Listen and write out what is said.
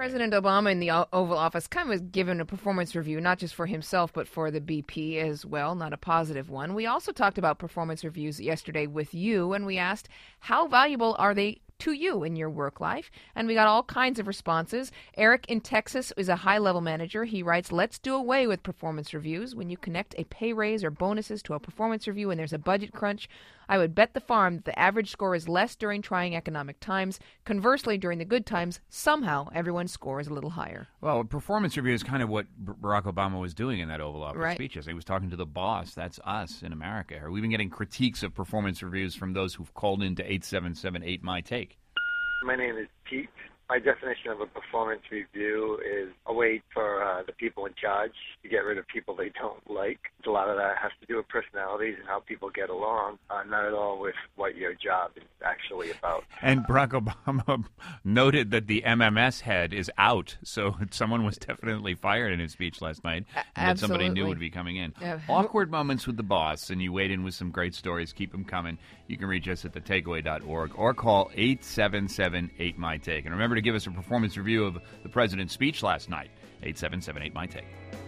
President Obama in the Oval Office kind of was given a performance review, not just for himself, but for the BP as well, not a positive one. We also talked about performance reviews yesterday with you, and we asked, how valuable are they to you in your work life? And we got all kinds of responses. Eric in Texas is a high-level manager. He writes, let's do away with performance reviews. When you connect a pay raise or bonuses to a performance review and there's a budget crunch, I would bet the farm that the average score is less during trying economic times. Conversely, during the good times, somehow everyone's score is a little higher. Well, a performance review is kind of what Barack Obama was doing in that Oval Office speeches. He was talking to the boss. That's us in America. We've been getting critiques of performance reviews from those who've called into 877-8-MY-TAKE. My name is Pete. My definition of a performance review is a way for the people in charge to get rid of people they don't like. A lot of that has to do with personalities and how people get along, not at all with what your job is actually about. And Barack Obama noted that the MMS head is out, so someone was definitely fired in his speech last night. That somebody new would be coming in. Awkward moments with the boss, and you wait in with some great stories. Keep them coming. You can reach us at thetakeaway.org or call 877-8-MY-TAKE. And remember to give us a performance review of the president's speech last night, 877-8-MY-TAKE.